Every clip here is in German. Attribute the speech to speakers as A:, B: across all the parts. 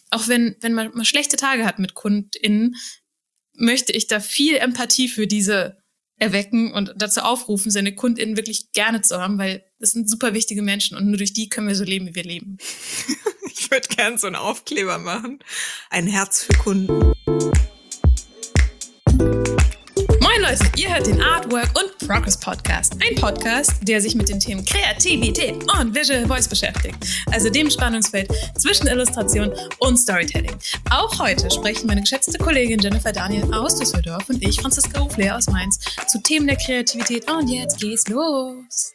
A: auch wenn man mal schlechte Tage hat mit KundInnen, möchte ich da viel Empathie für diese erwecken und dazu aufrufen, seine KundInnen wirklich gerne zu haben, weil das sind super wichtige Menschen und nur durch die können wir so leben, wie wir leben.
B: Ich würde gern so einen Aufkleber machen. Ein Herz für Kunden.
A: Moin Leute, ihr hört den Artwork und Progress Podcast. Ein Podcast, der sich mit den Themen Kreativität und Visual Voice beschäftigt. Also dem Spannungsfeld zwischen Illustration und Storytelling. Auch heute sprechen meine geschätzte Kollegin Jennifer Daniel aus Düsseldorf und ich, Franziska Hoflehr aus Mainz, zu Themen der Kreativität. Und jetzt geht's los.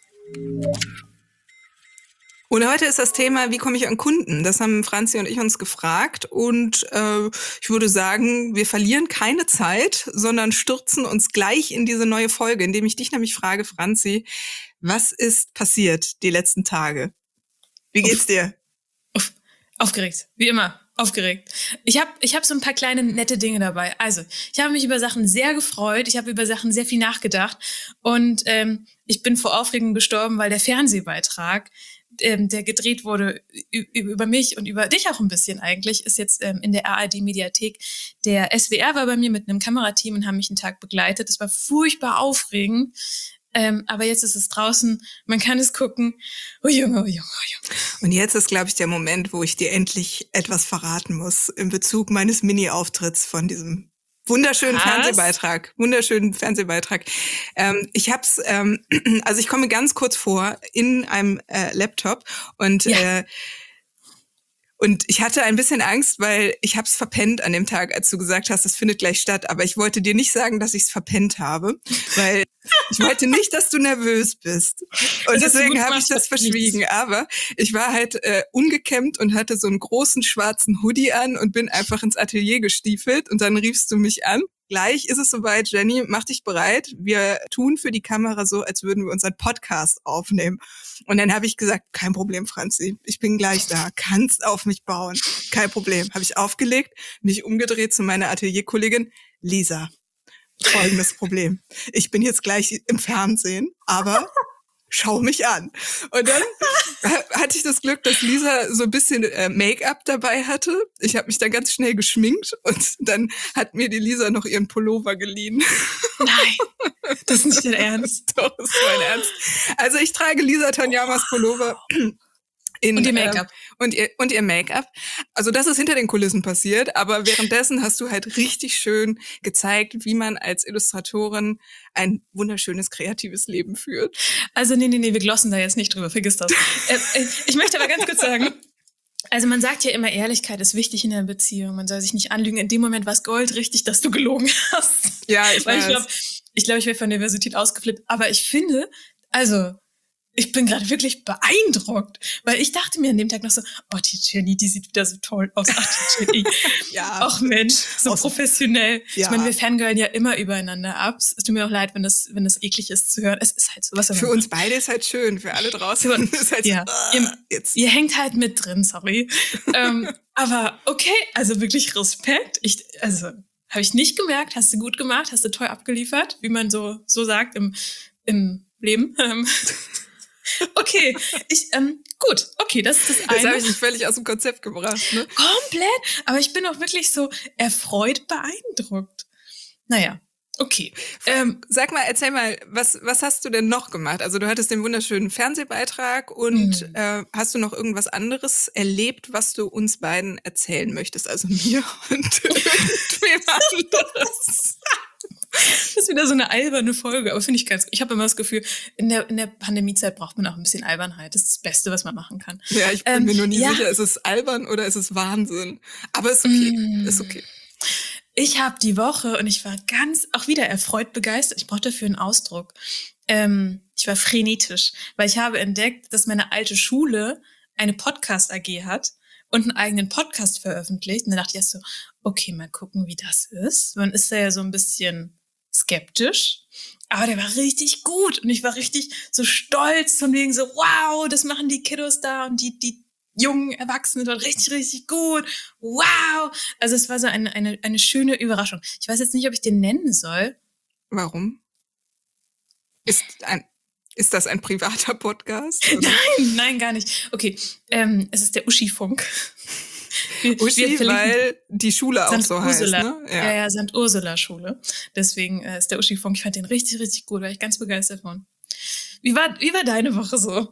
B: Und heute ist das Thema, wie komme ich an Kunden? Das haben Franzi und ich uns gefragt und ich würde sagen, wir verlieren keine Zeit, sondern stürzen uns gleich in diese neue Folge, indem ich dich nämlich frage, Franzi, was ist passiert die letzten Tage? Wie geht's dir?
A: Aufgeregt, wie immer, aufgeregt. Ich hab so ein paar kleine nette Dinge dabei. Also, ich habe mich über Sachen sehr gefreut, ich habe über Sachen sehr viel nachgedacht und ich bin vor Aufregung gestorben, weil der Fernsehbeitrag, der gedreht wurde über mich und über dich auch ein bisschen eigentlich, ist jetzt in der ARD-Mediathek. Der SWR war bei mir mit einem Kamerateam und haben mich einen Tag begleitet. Das war furchtbar aufregend. Aber jetzt ist es draußen, man kann es gucken. Oh Junge, oh Junge, oh Junge.
B: Und jetzt ist, glaube ich, der Moment, wo ich dir endlich etwas verraten muss in Bezug meines Mini-Auftritts von diesem wunderschönen Fernsehbeitrag. Ich hab's, also ich komme ganz kurz vor in einem Laptop und und ich hatte ein bisschen Angst, weil ich hab's verpennt an dem Tag, als du gesagt hast, das findet gleich statt. Aber ich wollte dir nicht sagen, dass ich's verpennt habe, weil ich wollte nicht, dass du nervös bist. Und deswegen habe ich das verschwiegen. Nichts. Aber ich war halt ungekämmt und hatte so einen großen schwarzen Hoodie an und bin einfach ins Atelier gestiefelt. Und dann riefst du mich an. Gleich ist es soweit, Jenny, mach dich bereit. Wir tun für die Kamera so, als würden wir unseren Podcast aufnehmen. Und dann habe ich gesagt, kein Problem, Franzi, ich bin gleich da, kannst auf mich bauen. Kein Problem. Habe ich aufgelegt, mich umgedreht zu meiner Atelierkollegin Lisa. Folgendes Problem. Ich bin jetzt gleich im Fernsehen, aber schau mich an. Und dann hatte ich das Glück, dass Lisa so ein bisschen Make-up dabei hatte. Ich habe mich dann ganz schnell geschminkt und dann hat mir die Lisa noch ihren Pullover geliehen.
A: Nein, das ist nicht dein Ernst.
B: Doch, das ist mein Ernst. Also ich trage Lisa Tanyamas Pullover.
A: Und ihr Make-up.
B: Und ihr Make-up. Also das ist hinter den Kulissen passiert, aber währenddessen hast du halt richtig schön gezeigt, wie man als Illustratorin ein wunderschönes, kreatives Leben führt.
A: Also nee, wir glossen da jetzt nicht drüber, vergiss das. Ich möchte aber ganz kurz sagen, also man sagt ja immer, Ehrlichkeit ist wichtig in einer Beziehung. Man soll sich nicht anlügen. In dem Moment war es goldrichtig, dass du gelogen hast.
B: Ja, ich weiß.
A: Ich glaube, ich wäre von Nervosität ausgeflippt. Aber ich finde, also ich bin gerade wirklich beeindruckt, weil ich dachte mir an dem Tag noch so, oh, die Jenny, die sieht wieder so toll aus. Ach, die Jenny.
B: Ja.
A: Ach Mensch, so professionell.
B: Ja.
A: Ich meine, wir fangirlen ja immer übereinander ab. Es tut mir auch leid, wenn das eklig ist zu hören. Es ist halt so. Was
B: für uns beide ist halt schön, für alle draußen ist halt
A: ja.
B: so,
A: ihr hängt halt mit drin, sorry. Aber okay, also wirklich Respekt. Habe ich nicht gemerkt, hast du gut gemacht, hast du toll abgeliefert, wie man so sagt im Leben. Okay, gut, okay, das ist das eine.
B: Das habe ich dich völlig aus dem Konzept gebracht, ne?
A: Komplett, aber ich bin auch wirklich so erfreut beeindruckt. Naja, okay.
B: Sag mal, erzähl mal, was hast du denn noch gemacht? Also du hattest den wunderschönen Fernsehbeitrag und hast du noch irgendwas anderes erlebt, was du uns beiden erzählen möchtest? Also mir und irgendwem anderes.
A: Das ist wieder so eine alberne Folge, aber finde ich ich habe immer das Gefühl, in der Pandemiezeit braucht man auch ein bisschen Albernheit. Das ist das Beste, was man machen kann.
B: Ja, ich bin mir nur nie sicher, ist es albern oder ist es Wahnsinn? Aber ist okay, ist okay.
A: Ich habe die Woche und ich war auch wieder erfreut begeistert. Ich brauche dafür einen Ausdruck. Ich war frenetisch, weil ich habe entdeckt, dass meine alte Schule eine Podcast-AG hat und einen eigenen Podcast veröffentlicht. Und dann dachte ich erst so, okay, mal gucken, wie das ist. Man ist da ja so ein bisschen skeptisch, aber der war richtig gut und ich war richtig so stolz von wegen so, wow, das machen die Kiddos da und die jungen Erwachsenen dort richtig, richtig gut. Wow! Also es war so eine schöne Überraschung. Ich weiß jetzt nicht, ob ich den nennen soll.
B: Warum? Ist das ein privater Podcast? Oder?
A: Nein, gar nicht. Okay, es ist der Uschi-Funk.
B: Uschi, weil die Schule auch so heißt, ne?
A: Ja, St. Ursula Schule. Deswegen ist der Uschi-Funk. Ich fand den richtig, richtig gut, war ich ganz begeistert von. Wie war deine Woche so?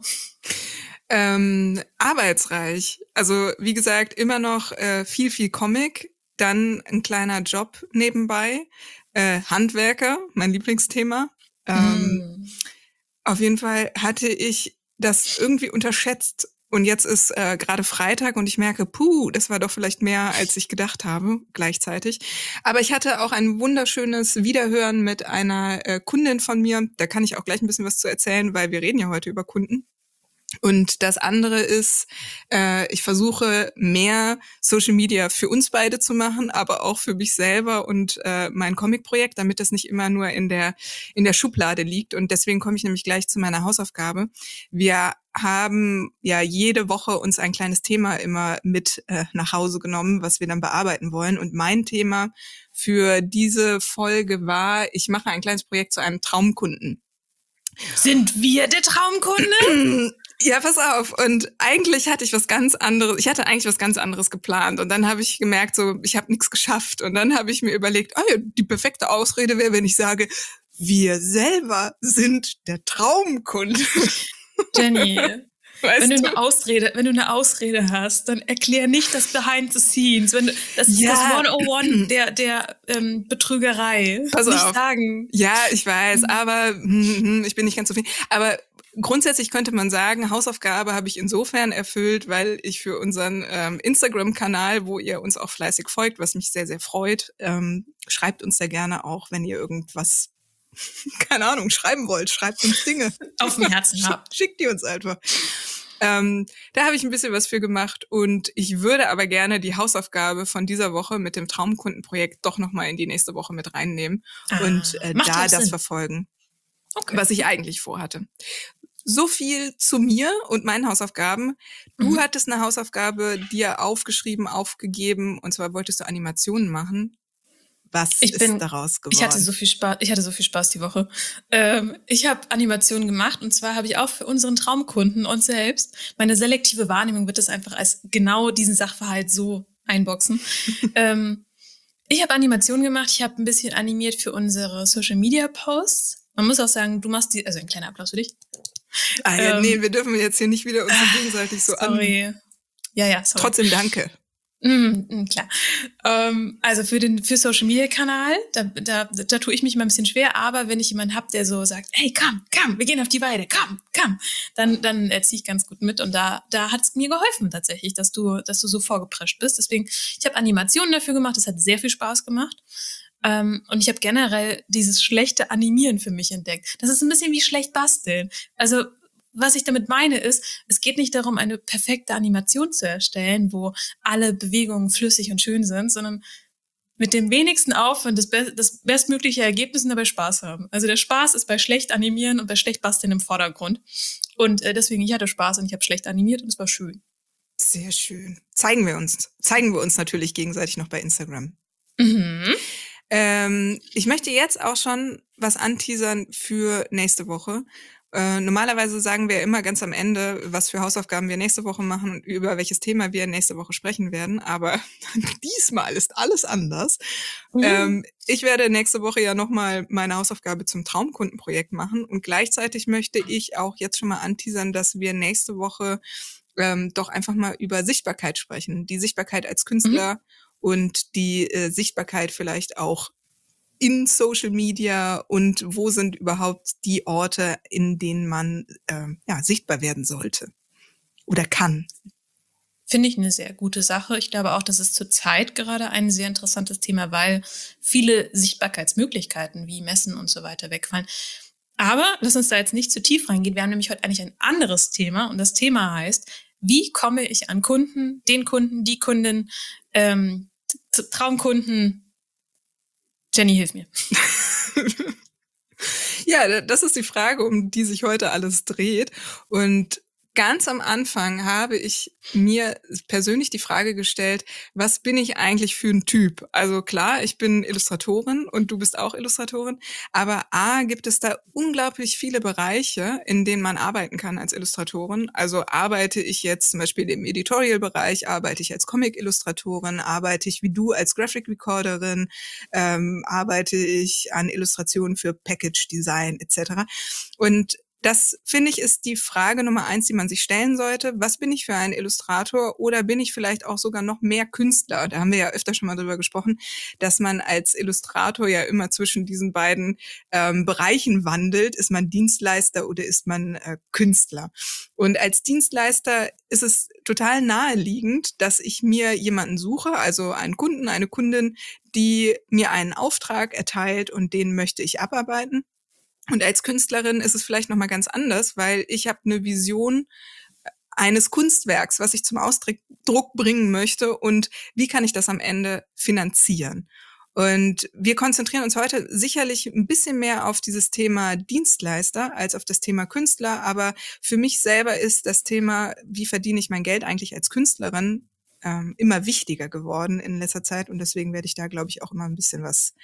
B: Arbeitsreich. Also wie gesagt, immer noch viel Comic, dann ein kleiner Job nebenbei, Handwerker, mein Lieblingsthema. Auf jeden Fall hatte ich das irgendwie unterschätzt. Und jetzt ist gerade Freitag und ich merke, das war doch vielleicht mehr, als ich gedacht habe, gleichzeitig. Aber ich hatte auch ein wunderschönes Wiederhören mit einer Kundin von mir. Da kann ich auch gleich ein bisschen was zu erzählen, weil wir reden ja heute über Kunden. Und das andere ist, ich versuche mehr Social Media für uns beide zu machen, aber auch für mich selber und mein Comic-Projekt, damit das nicht immer nur in der Schublade liegt. Und deswegen komme ich nämlich gleich zu meiner Hausaufgabe. Wir haben ja jede Woche uns ein kleines Thema immer mit nach Hause genommen, was wir dann bearbeiten wollen. Und mein Thema für diese Folge war, ich mache ein kleines Projekt zu einem Traumkunden.
A: Sind wir der Traumkunde?
B: Ja, pass auf. Und eigentlich hatte ich was ganz anderes. Ich hatte eigentlich was ganz anderes geplant. Und dann habe ich gemerkt, so, ich habe nichts geschafft. Und dann habe ich mir überlegt, ja, die perfekte Ausrede wäre, wenn ich sage, wir selber sind der Traumkunde.
A: Wenn du eine Ausrede hast, dann erklär nicht das Behind the Scenes. Das ist das 101 der Betrügerei.
B: Pass
A: nicht
B: auf.
A: Sagen.
B: Ja, ich weiß, aber ich bin nicht ganz zufrieden. Aber grundsätzlich könnte man sagen, Hausaufgabe habe ich insofern erfüllt, weil ich für unseren Instagram-Kanal, wo ihr uns auch fleißig folgt, was mich sehr, sehr freut, schreibt uns da gerne auch, wenn ihr irgendwas, keine Ahnung, schreiben wollt. Schreibt uns Dinge.
A: Auf dem Herzen habt.
B: Schickt die uns einfach. Da habe ich ein bisschen was für gemacht und ich würde aber gerne die Hausaufgabe von dieser Woche mit dem Traumkundenprojekt doch nochmal in die nächste Woche mit reinnehmen und da das verfolgen, was ich eigentlich vorhatte. So viel zu mir und meinen Hausaufgaben. Du hattest eine Hausaufgabe dir aufgeschrieben, aufgegeben, und zwar wolltest du Animationen machen. Was ist daraus geworden?
A: Ich hatte so viel Spaß die Woche. Ich habe Animationen gemacht und zwar habe ich auch für unseren Traumkunden uns selbst, meine selektive Wahrnehmung wird es einfach als genau diesen Sachverhalt so einboxen. Ich habe Animationen gemacht, ich habe ein bisschen animiert für unsere Social-Media-Posts. Man muss auch sagen, du machst also ein kleiner Applaus für dich.
B: Nee, wir dürfen jetzt hier nicht wieder uns gegenseitig so
A: sorry. Ja, sorry.
B: Trotzdem danke.
A: Klar. Also für Social Media Kanal, da tue ich mich mal ein bisschen schwer, aber wenn ich jemanden hab, der so sagt, hey, komm, wir gehen auf die Weide, komm, dann ziehe ich ganz gut mit und da hat es mir geholfen tatsächlich, dass du so vorgeprescht bist. Deswegen, ich habe Animationen dafür gemacht, das hat sehr viel Spaß gemacht. Und ich habe generell dieses schlechte Animieren für mich entdeckt. Das ist ein bisschen wie schlecht basteln. Also was ich damit meine ist, es geht nicht darum, eine perfekte Animation zu erstellen, wo alle Bewegungen flüssig und schön sind, sondern mit dem wenigsten Aufwand das bestmögliche Ergebnis und dabei Spaß haben. Also der Spaß ist bei schlecht animieren und bei schlecht basteln im Vordergrund. Und deswegen, ich hatte Spaß und ich habe schlecht animiert und es war schön.
B: Sehr schön. Zeigen wir uns natürlich gegenseitig noch bei Instagram. Ich möchte jetzt auch schon was anteasern für nächste Woche. Normalerweise sagen wir immer ganz am Ende, was für Hausaufgaben wir nächste Woche machen und über welches Thema wir nächste Woche sprechen werden. Aber diesmal ist alles anders. Ich werde nächste Woche ja nochmal meine Hausaufgabe zum Traumkundenprojekt machen. Und gleichzeitig möchte ich auch jetzt schon mal anteasern, dass wir nächste Woche doch einfach mal über Sichtbarkeit sprechen. Die Sichtbarkeit als Künstler und die Sichtbarkeit vielleicht auch in Social Media und wo sind überhaupt die Orte, in denen man sichtbar werden sollte oder kann.
A: Finde ich eine sehr gute Sache. Ich glaube auch, das ist zurzeit gerade ein sehr interessantes Thema, weil viele Sichtbarkeitsmöglichkeiten wie Messen und so weiter wegfallen. Aber lass uns da jetzt nicht zu tief reingehen. Wir haben nämlich heute eigentlich ein anderes Thema und das Thema heißt, wie komme ich an Kunden, die Kundin, Traumkunden. Jenny, hilf mir.
B: Ja, das ist die Frage, um die sich heute alles dreht. Und ganz am Anfang habe ich mir persönlich die Frage gestellt, was bin ich eigentlich für ein Typ? Also klar, ich bin Illustratorin und du bist auch Illustratorin, aber gibt es da unglaublich viele Bereiche, in denen man arbeiten kann als Illustratorin. Also arbeite ich jetzt zum Beispiel im Editorial-Bereich, arbeite ich als Comic-Illustratorin, arbeite ich wie du als Graphic-Recorderin, arbeite ich an Illustrationen für Package-Design etc. Und das, finde ich, ist die Frage Nummer 1, die man sich stellen sollte. Was bin ich für ein Illustrator oder bin ich vielleicht auch sogar noch mehr Künstler? Da haben wir ja öfter schon mal drüber gesprochen, dass man als Illustrator ja immer zwischen diesen beiden Bereichen wandelt. Ist man Dienstleister oder ist man Künstler? Und als Dienstleister ist es total naheliegend, dass ich mir jemanden suche, also einen Kunden, eine Kundin, die mir einen Auftrag erteilt und den möchte ich abarbeiten. Und als Künstlerin ist es vielleicht nochmal ganz anders, weil ich habe eine Vision eines Kunstwerks, was ich zum Ausdruck bringen möchte und wie kann ich das am Ende finanzieren. Und wir konzentrieren uns heute sicherlich ein bisschen mehr auf dieses Thema Dienstleister als auf das Thema Künstler, aber für mich selber ist das Thema, wie verdiene ich mein Geld eigentlich als Künstlerin, immer wichtiger geworden in letzter Zeit und deswegen werde ich da, glaube ich, auch immer ein bisschen was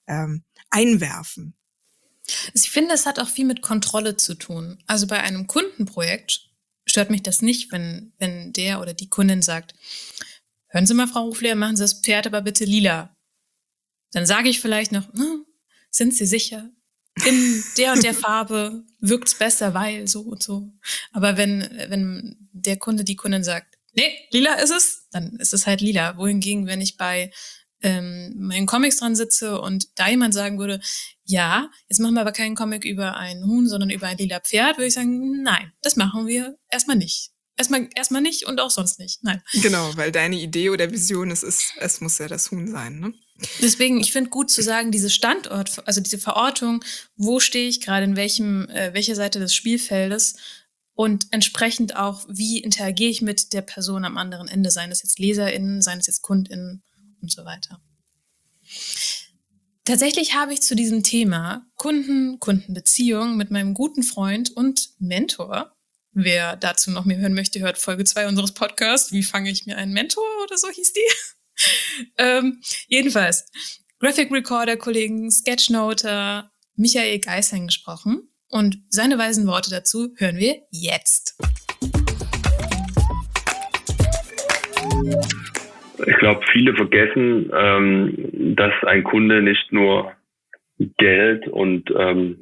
B: einwerfen.
A: Ich finde, es hat auch viel mit Kontrolle zu tun. Also bei einem Kundenprojekt stört mich das nicht, wenn der oder die Kundin sagt, hören Sie mal, Frau Hoflehrer, machen Sie das Pferd aber bitte lila. Dann sage ich vielleicht noch, sind Sie sicher? In der und der Farbe wirkt's besser, weil so und so. Aber wenn der Kunde, die Kundin sagt, nee, lila ist es, dann ist es halt lila. Wohingegen, wenn ich bei meinen Comics dran sitze und da jemand sagen würde, ja, jetzt machen wir aber keinen Comic über ein Huhn, sondern über ein lila Pferd, würde ich sagen, nein, das machen wir erstmal nicht. Erstmal nicht und auch sonst nicht, nein.
B: Genau, weil deine Idee oder Vision es muss ja das Huhn sein, ne?
A: Deswegen, ich finde gut zu sagen, diese Standort, also diese Verortung, wo stehe ich gerade, in welcher Seite des Spielfeldes und entsprechend auch, wie interagiere ich mit der Person am anderen Ende, seien es jetzt LeserInnen, seien es jetzt KundInnen und so weiter. Tatsächlich habe ich zu diesem Thema Kundenbeziehung mit meinem guten Freund und Mentor, wer dazu noch mehr hören möchte, hört Folge 2 unseres Podcasts, wie fange ich mir einen Mentor oder so hieß die. Jedenfalls, Graphic Recorder Kollegen, Sketchnoter, Michael Geising gesprochen und seine weisen Worte dazu hören wir jetzt.
C: Ich glaube, viele vergessen, dass ein Kunde nicht nur Geld und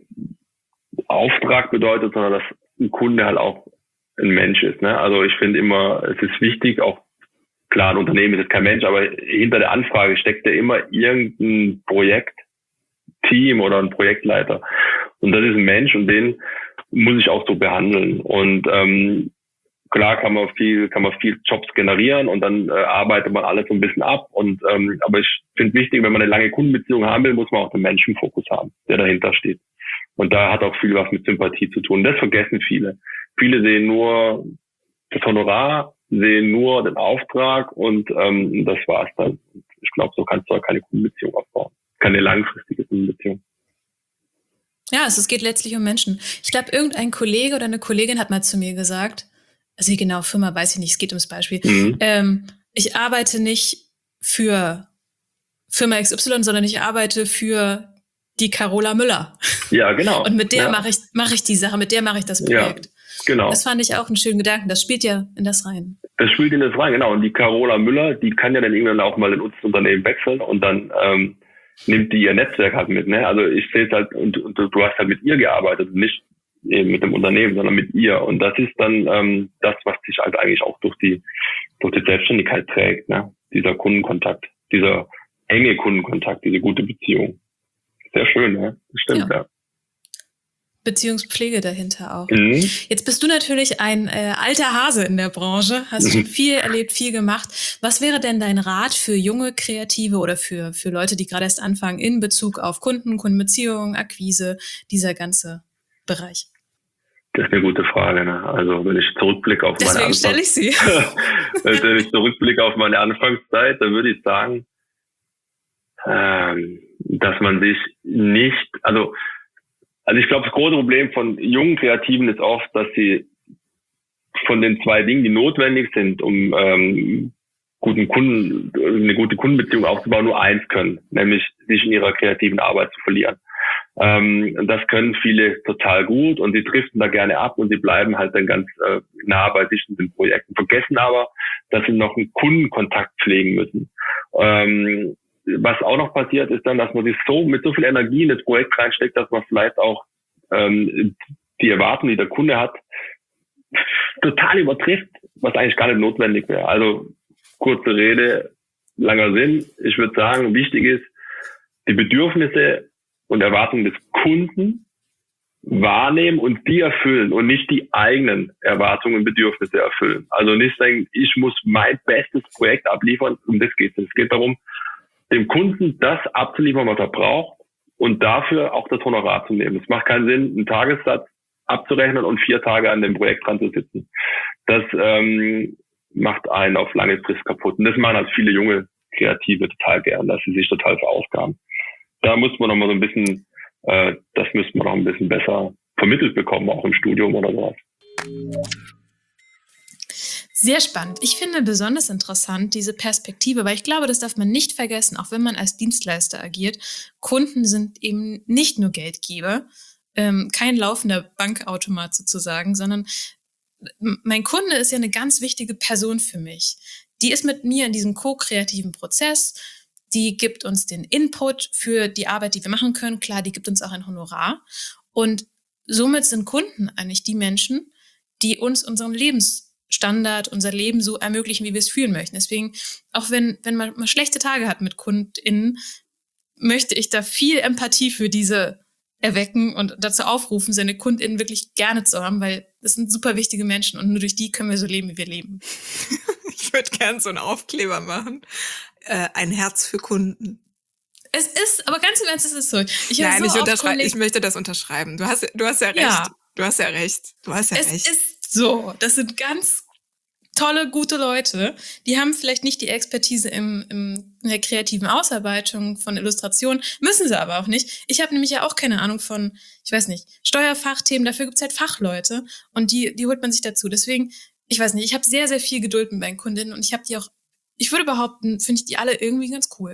C: Auftrag bedeutet, sondern dass ein Kunde halt auch ein Mensch ist. Ne? Also ich finde immer, es ist wichtig, auch klar, ein Unternehmen ist jetzt kein Mensch, aber hinter der Anfrage steckt ja immer irgendein Projektteam oder ein Projektleiter. Und das ist ein Mensch und den muss ich auch so behandeln. Und klar kann man viel Jobs generieren und dann arbeitet man alles so ein bisschen ab. Und aber ich finde wichtig, wenn man eine lange Kundenbeziehung haben will, muss man auch den Menschenfokus haben, der dahinter steht. Und da hat auch viel was mit Sympathie zu tun. Das vergessen viele. Viele sehen nur das Honorar, sehen nur den Auftrag und das war's dann. Ich glaube, so kannst du auch keine Kundenbeziehung aufbauen. Keine langfristige Kundenbeziehung.
A: Ja, es geht letztlich um Menschen. Ich glaube, irgendein Kollege oder eine Kollegin hat mal zu mir gesagt, also genau, Firma weiß ich nicht, es geht ums Beispiel. Ich arbeite nicht für Firma XY, sondern ich arbeite für die Carola Müller.
C: Ja, genau.
A: Und mit der mache ich die Sache, mit der mache ich das Projekt.
C: Ja, genau.
A: Das fand ich auch einen schönen Gedanken. Das spielt ja in das rein.
C: Das spielt in das rein, genau. Und die Carola Müller, die kann ja dann irgendwann auch mal in unser Unternehmen wechseln und dann nimmt die ihr Netzwerk halt mit. Ne? Also ich sehe es halt, und du hast halt mit ihr gearbeitet, nicht eben mit dem Unternehmen, sondern mit ihr. Und das ist dann das, was sich halt eigentlich auch durch die Selbstständigkeit trägt. Ne? Dieser Kundenkontakt, dieser enge Kundenkontakt, diese gute Beziehung. Sehr schön, ne? Das stimmt, ja.
A: Beziehungspflege dahinter auch. Jetzt bist du natürlich ein alter Hase in der Branche, hast schon viel erlebt, viel gemacht. Was wäre denn dein Rat für junge Kreative oder für Leute, die gerade erst anfangen in Bezug auf Kundenbeziehungen, Akquise, dieser ganze Bereich?
C: Das ist eine gute Frage. Ne? Also wenn ich zurückblicke auf wenn ich zurückblicke auf meine Anfangszeit, dann würde ich sagen, dass man sich nicht, also ich glaube, das große Problem von jungen Kreativen ist oft, dass sie von den 2 Dingen, die notwendig sind, um eine gute Kundenbeziehung aufzubauen, nur eins können, nämlich sich in ihrer kreativen Arbeit zu verlieren. Das können viele total gut und sie driften da gerne ab und sie bleiben halt dann ganz nah bei sich in den Projekten, vergessen aber, dass sie noch einen Kundenkontakt pflegen müssen. Was auch noch passiert, ist dann, dass man sich mit so viel Energie in das Projekt reinsteckt, dass man vielleicht auch die Erwartungen, die der Kunde hat, total übertrifft, was eigentlich gar nicht notwendig wäre. Also kurze Rede, langer Sinn. Ich würde sagen, wichtig ist, die Bedürfnisse und Erwartungen des Kunden wahrnehmen und die erfüllen und nicht die eigenen Erwartungen und Bedürfnisse erfüllen. Also nicht sagen, ich muss mein bestes Projekt abliefern, um das geht es. Es geht darum, dem Kunden das abzuliefern, was er braucht und dafür auch das Honorar zu nehmen. Es macht keinen Sinn, einen Tagessatz abzurechnen und 4 Tage an dem Projekt dran zu sitzen. Das macht einen auf lange Frist kaputt. Und das machen halt viele junge Kreative total gern, dass sie sich total verausgaben. Da muss man noch mal so ein bisschen, das müsste man noch ein bisschen besser vermittelt bekommen, auch im Studium oder sowas.
A: Sehr spannend. Ich finde besonders interessant diese Perspektive, weil ich glaube, das darf man nicht vergessen, auch wenn man als Dienstleister agiert. Kunden sind eben nicht nur Geldgeber, kein laufender Bankautomat sozusagen, sondern mein Kunde ist ja eine ganz wichtige Person für mich. Die ist mit mir in diesem ko-kreativen Prozess, die gibt uns den Input für die Arbeit, die wir machen können. Klar, die gibt uns auch ein Honorar. Und somit sind Kunden eigentlich die Menschen, die uns unseren Lebensstandard, unser Leben so ermöglichen, wie wir es fühlen möchten. Deswegen, auch wenn man mal schlechte Tage hat mit KundInnen, möchte ich da viel Empathie für diese erwecken und dazu aufrufen, seine KundInnen wirklich gerne zu haben, weil das sind super wichtige Menschen und nur durch die können wir so leben, wie wir leben.
B: Ich würde gern so einen Aufkleber machen. Ein Herz für Kunden.
A: Es ist, aber ganz im Ernst, es ist so.
B: Ich möchte das unterschreiben. Du hast ja recht.
A: Ja.
B: Du hast ja recht.
A: Es ist so. Das sind ganz tolle, gute Leute. Die haben vielleicht nicht die Expertise in der kreativen Ausarbeitung von Illustrationen, müssen sie aber auch nicht. Ich habe nämlich ja auch keine Ahnung von, ich weiß nicht, Steuerfachthemen. Dafür gibt's halt Fachleute und die holt man sich dazu. Deswegen, ich weiß nicht, ich habe sehr, sehr viel Geduld mit meinen Kundinnen und ich habe die auch, ich würde behaupten, finde ich die alle irgendwie ganz cool.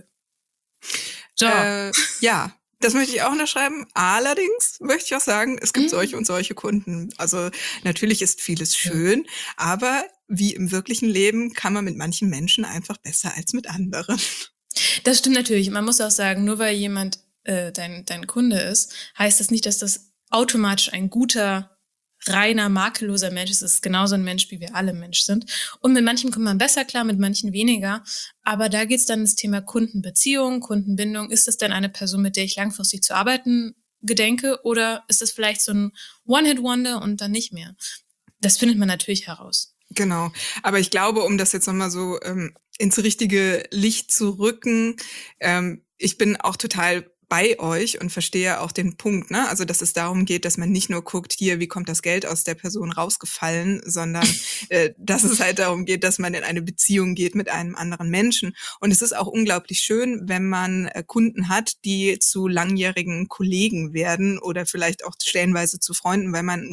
A: So.
B: Ja, das möchte ich auch unterschreiben. Allerdings möchte ich auch sagen, es gibt solche und solche Kunden. Also natürlich ist vieles schön, aber wie im wirklichen Leben kann man mit manchen Menschen einfach besser als mit anderen.
A: Das stimmt natürlich. Man muss auch sagen, nur weil jemand dein Kunde ist, heißt das nicht, dass das automatisch ein guter, reiner, makelloser Mensch ist. Es ist genauso ein Mensch, wie wir alle Mensch sind. Und mit manchen kommt man besser klar, mit manchen weniger. Aber da geht's dann ins Thema Kundenbeziehung, Kundenbindung. Ist das denn eine Person, mit der ich langfristig zu arbeiten gedenke? Oder ist das vielleicht so ein One-Hit-Wonder und dann nicht mehr? Das findet man natürlich heraus.
B: Genau. Aber ich glaube, um das jetzt nochmal so ins richtige Licht zu rücken, ich bin auch total bei euch und verstehe auch den Punkt, ne? Also, dass es darum geht, dass man nicht nur guckt, hier, wie kommt das Geld aus der Person rausgefallen, sondern dass es halt darum geht, dass man in eine Beziehung geht mit einem anderen Menschen. Und es ist auch unglaublich schön, wenn man Kunden hat, die zu langjährigen Kollegen werden oder vielleicht auch stellenweise zu Freunden, weil man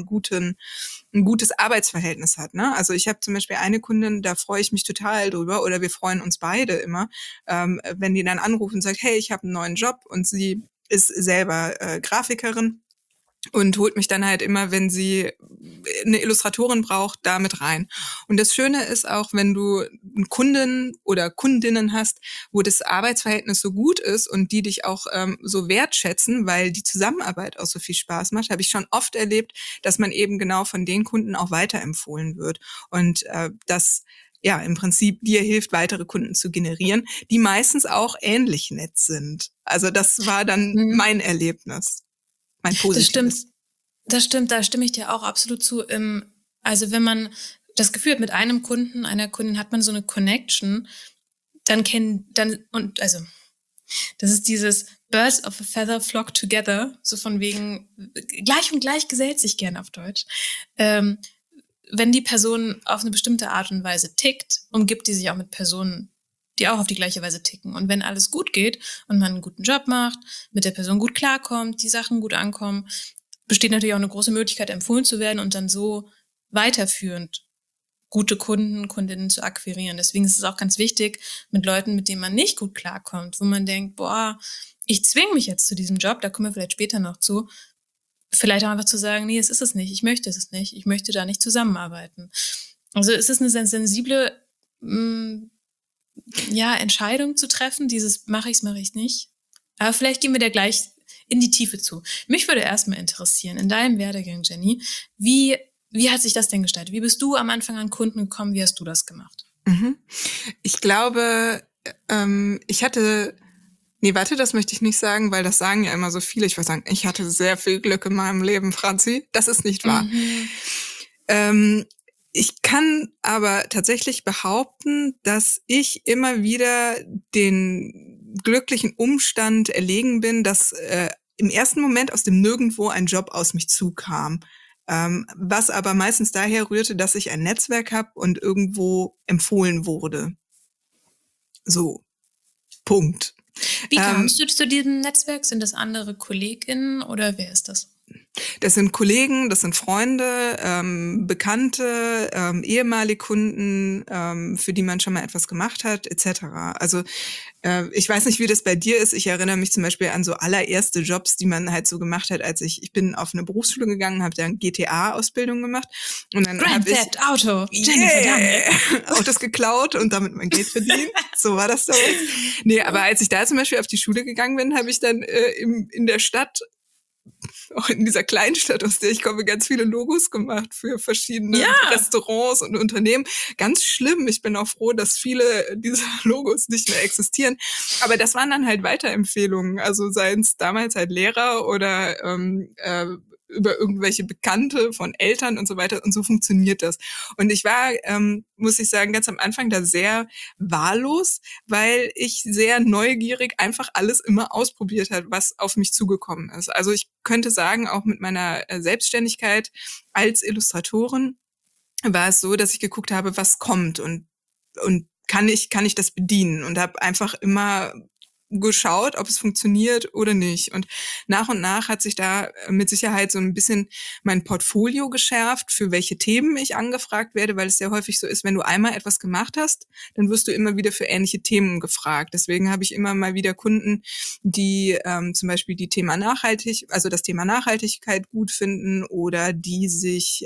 B: ein gutes Arbeitsverhältnis hat, ne? Also ich habe zum Beispiel eine Kundin, da freue ich mich total drüber oder wir freuen uns beide immer, wenn die dann anrufen und sagt, hey, ich habe einen neuen Job und sie ist selber Grafikerin und holt mich dann halt immer, wenn sie eine Illustratorin braucht, da mit rein. Und das Schöne ist auch, wenn du einen Kunden oder Kundinnen hast, wo das Arbeitsverhältnis so gut ist und die dich auch so wertschätzen, weil die Zusammenarbeit auch so viel Spaß macht, habe ich schon oft erlebt, dass man eben genau von den Kunden auch weiterempfohlen wird. Und das ja im Prinzip dir hilft, weitere Kunden zu generieren, die meistens auch ähnlich nett sind. Also das war dann mein Erlebnis. Mein positives.
A: Das stimmt, da stimme ich dir auch absolut zu. Also wenn man das Gefühl hat, mit einem Kunden, einer Kundin hat man so eine Connection, das ist dieses Birds of a feather flock together, so von wegen gleich und gleich gesellt sich gern auf Deutsch. Wenn die Person auf eine bestimmte Art und Weise tickt, umgibt die sich auch mit Personen, die auch auf die gleiche Weise ticken. Und wenn alles gut geht und man einen guten Job macht, mit der Person gut klarkommt, die Sachen gut ankommen, besteht natürlich auch eine große Möglichkeit, empfohlen zu werden und dann so weiterführend gute Kunden, Kundinnen zu akquirieren. Deswegen ist es auch ganz wichtig, mit Leuten, mit denen man nicht gut klarkommt, wo man denkt, boah, ich zwinge mich jetzt zu diesem Job, da kommen wir vielleicht später noch zu, vielleicht auch einfach zu sagen, nee, es ist es nicht, ich möchte es nicht, ich möchte da nicht zusammenarbeiten. Also es ist eine sehr sensible Entscheidung zu treffen, dieses mache ich nicht. Aber vielleicht gehen wir da gleich in die Tiefe zu. Mich würde erstmal interessieren, in deinem Werdegang, Jenny, wie hat sich das denn gestaltet? Wie bist du am Anfang an Kunden gekommen? Wie hast du das gemacht?
B: Ich glaube, das möchte ich nicht sagen, weil das sagen ja immer so viele. Ich würde sagen, ich hatte sehr viel Glück in meinem Leben, Franzi. Das ist nicht wahr. Ich kann aber tatsächlich behaupten, dass ich immer wieder den glücklichen Umstand erlegen bin, dass im ersten Moment aus dem Nirgendwo ein Job aus mich zukam. Was aber meistens daher rührte, dass ich ein Netzwerk habe und irgendwo empfohlen wurde. So, Punkt.
A: Wie kamst du zu diesem Netzwerk? Sind das andere KollegInnen oder wer ist das?
B: Das sind Kollegen, das sind Freunde, Bekannte, ehemalige Kunden, für die man schon mal etwas gemacht hat, etc. Also ich weiß nicht, wie das bei dir ist. Ich erinnere mich zum Beispiel an so allererste Jobs, die man halt so gemacht hat, als ich bin auf eine Berufsschule gegangen, habe dann GTA-Ausbildung gemacht und dann
A: Grand Theft Auto, Jennifer Daniel.
B: Autos geklaut und damit mein Geld verdient. So war das damals. Nee, aber als ich da zum Beispiel auf die Schule gegangen bin, habe ich dann in der Stadt, auch in dieser Kleinstadt, aus der ich komme, ganz viele Logos gemacht für verschiedene Restaurants und Unternehmen. Ganz schlimm. Ich bin auch froh, dass viele dieser Logos nicht mehr existieren. Aber das waren dann halt Weiterempfehlungen. Also seien es damals halt Lehrer oder über irgendwelche Bekannte von Eltern und so weiter. Und so funktioniert das. Und ich war, muss ich sagen, ganz am Anfang da sehr wahllos, weil ich sehr neugierig einfach alles immer ausprobiert habe, was auf mich zugekommen ist. Also ich könnte sagen, auch mit meiner Selbstständigkeit als Illustratorin war es so, dass ich geguckt habe, was kommt und kann ich das bedienen und habe einfach immer geschaut, ob es funktioniert oder nicht. Und nach hat sich da mit Sicherheit so ein bisschen mein Portfolio geschärft, für welche Themen ich angefragt werde, weil es sehr häufig so ist, wenn du einmal etwas gemacht hast, dann wirst du immer wieder für ähnliche Themen gefragt. Deswegen habe ich immer mal wieder Kunden, die zum Beispiel das Thema Nachhaltigkeit gut finden oder die sich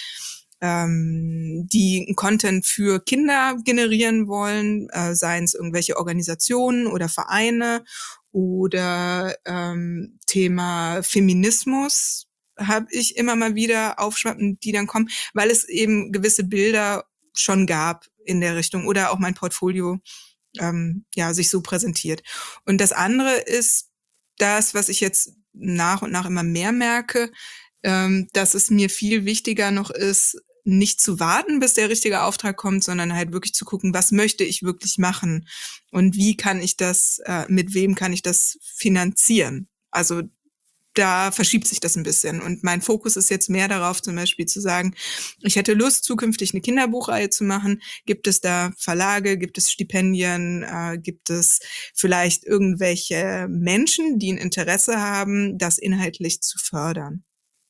B: die Content für Kinder generieren wollen, seien es irgendwelche Organisationen oder Vereine oder Thema Feminismus habe ich immer mal wieder Aufschwappen, die dann kommen, weil es eben gewisse Bilder schon gab in der Richtung oder auch mein Portfolio sich so präsentiert. Und das andere ist das, was ich jetzt nach und nach immer mehr merke, dass es mir viel wichtiger noch ist, nicht zu warten, bis der richtige Auftrag kommt, sondern halt wirklich zu gucken, was möchte ich wirklich machen und wie kann ich das, mit wem kann ich das finanzieren? Also da verschiebt sich das ein bisschen. Und mein Fokus ist jetzt mehr darauf, zum Beispiel zu sagen, ich hätte Lust, zukünftig eine Kinderbuchreihe zu machen. Gibt es da Verlage, gibt es Stipendien, gibt es vielleicht irgendwelche Menschen, die ein Interesse haben, das inhaltlich zu fördern?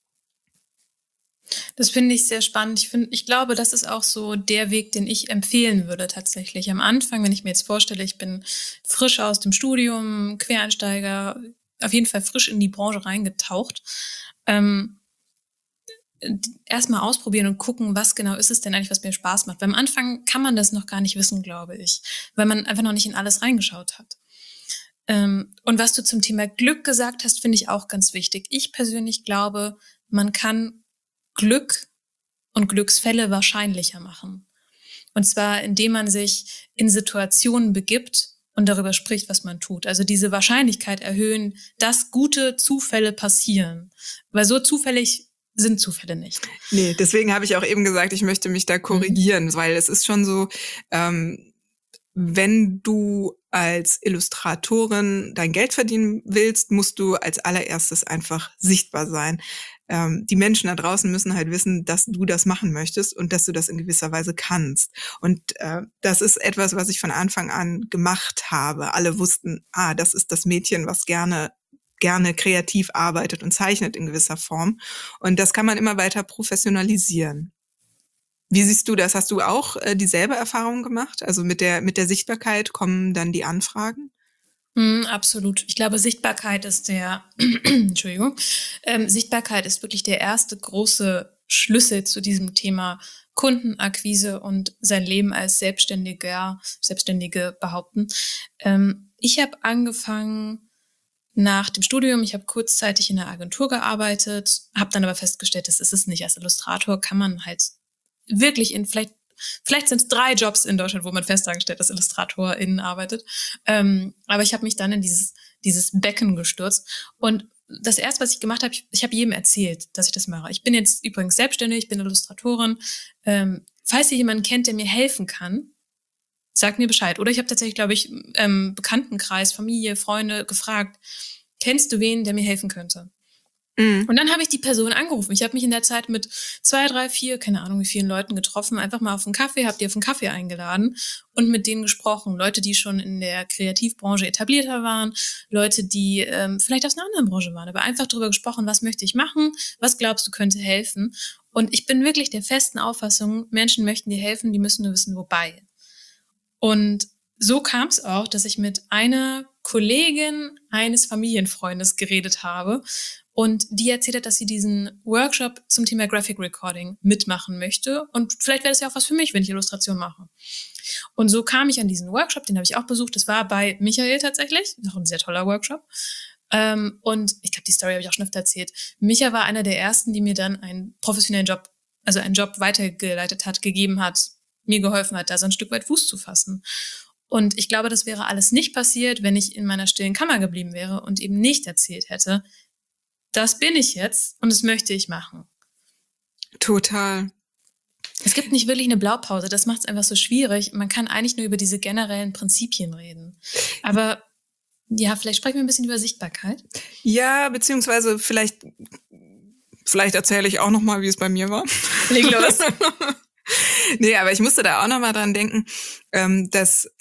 A: Das finde ich sehr spannend. Ich glaube, das ist auch so der Weg, den ich empfehlen würde tatsächlich. Am Anfang, wenn ich mir jetzt vorstelle, ich bin frisch aus dem Studium, Quereinsteiger, auf jeden Fall frisch in die Branche reingetaucht, erstmal ausprobieren und gucken, was genau ist es denn eigentlich, was mir Spaß macht. Weil am Anfang kann man das noch gar nicht wissen, glaube ich, weil man einfach noch nicht in alles reingeschaut hat. Und was du zum Thema Glück gesagt hast, finde ich auch ganz wichtig. Ich persönlich glaube, man kann Glück und Glücksfälle wahrscheinlicher machen. Und zwar, indem man sich in Situationen begibt und darüber spricht, was man tut. Also diese Wahrscheinlichkeit erhöhen, dass gute Zufälle passieren. Weil so zufällig sind Zufälle nicht.
B: Nee, deswegen habe ich auch eben gesagt, ich möchte mich da korrigieren, weil es ist schon so, wenn du als Illustratorin dein Geld verdienen willst, musst du als allererstes einfach sichtbar sein. Die Menschen da draußen müssen halt wissen, dass du das machen möchtest und dass du das in gewisser Weise kannst. Und das ist etwas, was ich von Anfang an gemacht habe. Alle wussten, das ist das Mädchen, was gerne kreativ arbeitet und zeichnet in gewisser Form. Und das kann man immer weiter professionalisieren. Wie siehst du das? Hast du auch dieselbe Erfahrung gemacht? Also mit der Sichtbarkeit kommen dann die Anfragen?
A: Absolut. Ich glaube, Sichtbarkeit ist Entschuldigung, Sichtbarkeit ist wirklich der erste große Schlüssel zu diesem Thema Kundenakquise und sein Leben als Selbstständige behaupten. Ich habe angefangen nach dem Studium, ich habe kurzzeitig in einer Agentur gearbeitet, habe dann aber festgestellt, das ist es nicht. Als Illustrator kann man halt wirklich vielleicht sind es 3 Jobs in Deutschland, wo man festangestellt als IllustratorInnen arbeitet. Aber ich habe mich dann in dieses Becken gestürzt. Und das Erste, was ich gemacht habe, ich habe jedem erzählt, dass ich das mache. Ich bin jetzt übrigens selbstständig, ich bin Illustratorin. Falls ihr jemanden kennt, der mir helfen kann, sagt mir Bescheid. Oder ich habe tatsächlich, glaube ich, Bekanntenkreis, Familie, Freunde gefragt, kennst du wen, der mir helfen könnte? Und dann habe ich die Person angerufen. Ich habe mich in der Zeit mit 2, 3, 4, keine Ahnung wie vielen Leuten getroffen, einfach mal auf einen Kaffee, habe die auf einen Kaffee eingeladen und mit denen gesprochen. Leute, die schon in der Kreativbranche etablierter waren, Leute, die vielleicht aus einer anderen Branche waren, aber einfach darüber gesprochen, was möchte ich machen, was glaubst du könnte helfen. Und ich bin wirklich der festen Auffassung, Menschen möchten dir helfen, die müssen nur wissen, wobei. Und so kam es auch, dass ich mit einer Kollegin eines Familienfreundes geredet habe und die erzählt hat, dass sie diesen Workshop zum Thema Graphic Recording mitmachen möchte und vielleicht wäre das ja auch was für mich, wenn ich Illustration mache. Und so kam ich an diesen Workshop, den habe ich auch besucht, das war bei Michael tatsächlich, noch ein sehr toller Workshop. Und ich glaube, die Story habe ich auch schon öfter erzählt. Micha war einer der ersten, die mir dann einen professionellen Job, also einen Job weitergeleitet hat, gegeben hat, mir geholfen hat, da so ein Stück weit Fuß zu fassen. Und ich glaube, das wäre alles nicht passiert, wenn ich in meiner stillen Kammer geblieben wäre und eben nicht erzählt hätte, das bin ich jetzt und das möchte ich machen.
B: Total.
A: Es gibt nicht wirklich eine Blaupause, das macht es einfach so schwierig. Man kann eigentlich nur über diese generellen Prinzipien reden. Aber ja, vielleicht sprechen wir ein bisschen über Sichtbarkeit.
B: Ja, beziehungsweise vielleicht erzähle ich auch noch mal, wie es bei mir war.
A: Leg los.
B: Nee, aber ich musste da auch noch mal dran denken, dass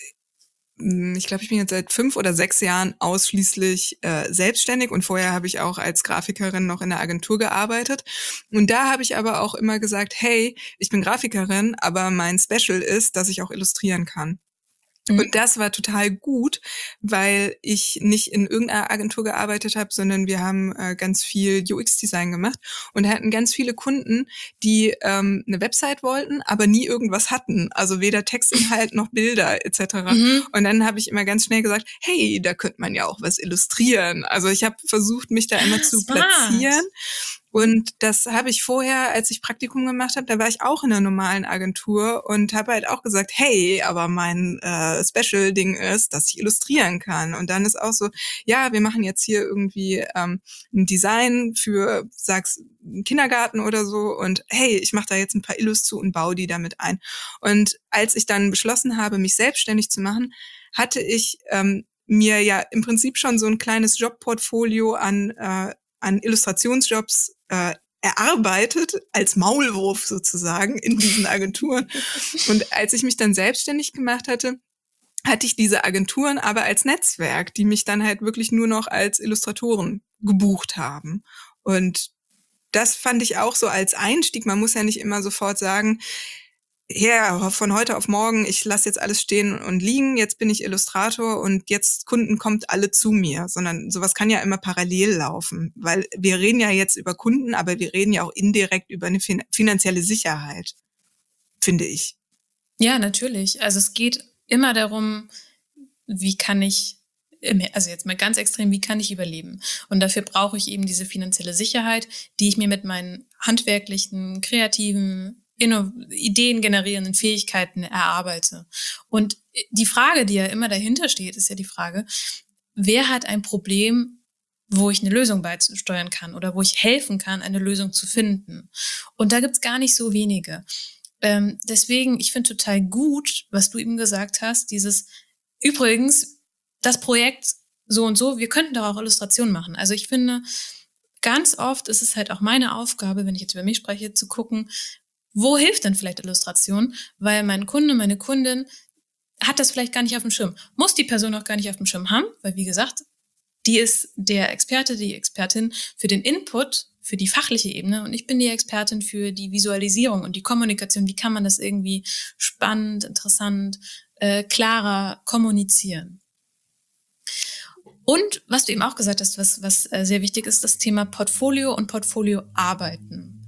B: ich glaube, ich bin jetzt seit 5 oder 6 Jahren ausschließlich selbstständig und vorher habe ich auch als Grafikerin noch in der Agentur gearbeitet. Und da habe ich aber auch immer gesagt, hey, ich bin Grafikerin, aber mein Special ist, dass ich auch illustrieren kann. Und das war total gut, weil ich nicht in irgendeiner Agentur gearbeitet habe, sondern wir haben ganz viel UX-Design gemacht und hatten ganz viele Kunden, die eine Website wollten, aber nie irgendwas hatten. Also weder Textinhalt noch Bilder etc. Und dann habe ich immer ganz schnell gesagt, hey, da könnte man ja auch was illustrieren. Also ich habe versucht, mich da immer zu platzieren. Und das habe ich vorher, als ich Praktikum gemacht habe, da war ich auch in einer normalen Agentur und habe halt auch gesagt, hey, aber mein Special-Ding ist, dass ich illustrieren kann. Und dann ist auch so, ja, wir machen jetzt hier irgendwie ein Design für, sag's, einen Kindergarten oder so und hey, ich mache da jetzt ein paar Illus zu und baue die damit ein. Und als ich dann beschlossen habe, mich selbstständig zu machen, hatte ich mir ja im Prinzip schon so ein kleines Jobportfolio an Illustrationsjobs erarbeitet, als Maulwurf sozusagen in diesen Agenturen. Und als ich mich dann selbstständig gemacht hatte ich diese Agenturen aber als Netzwerk, die mich dann halt wirklich nur noch als Illustratoren gebucht haben. Und das fand ich auch so als Einstieg. Man muss ja nicht immer sofort sagen, ja, von heute auf morgen, ich lasse jetzt alles stehen und liegen, jetzt bin ich Illustrator und jetzt Kunden kommt alle zu mir, sondern sowas kann ja immer parallel laufen, weil wir reden ja jetzt über Kunden, aber wir reden ja auch indirekt über eine finanzielle Sicherheit, finde ich.
A: Ja, natürlich. Also es geht immer darum, wie kann ich, also jetzt mal ganz extrem, wie kann ich überleben? Und dafür brauche ich eben diese finanzielle Sicherheit, die ich mir mit meinen handwerklichen, kreativen, Ideen generierenden Fähigkeiten erarbeite. Und die Frage, die ja immer dahinter steht, ist ja die Frage, wer hat ein Problem, wo ich eine Lösung beisteuern kann oder wo ich helfen kann, eine Lösung zu finden? Und da gibt's gar nicht so wenige. Deswegen, ich finde total gut, was du eben gesagt hast, übrigens, das Projekt so und so, wir könnten doch auch Illustrationen machen. Also ich finde, ganz oft ist es halt auch meine Aufgabe, wenn ich jetzt über mich spreche, zu gucken, wo hilft denn vielleicht Illustration? Weil mein Kunde, meine Kundin hat das vielleicht gar nicht auf dem Schirm. Muss die Person auch gar nicht auf dem Schirm haben, weil wie gesagt, die ist der Experte, die Expertin für den Input für die fachliche Ebene und ich bin die Expertin für die Visualisierung und die Kommunikation. Wie kann man das irgendwie spannend, interessant, klarer kommunizieren? Und was du eben auch gesagt hast, was sehr wichtig ist, das Thema Portfolio und Portfolioarbeiten.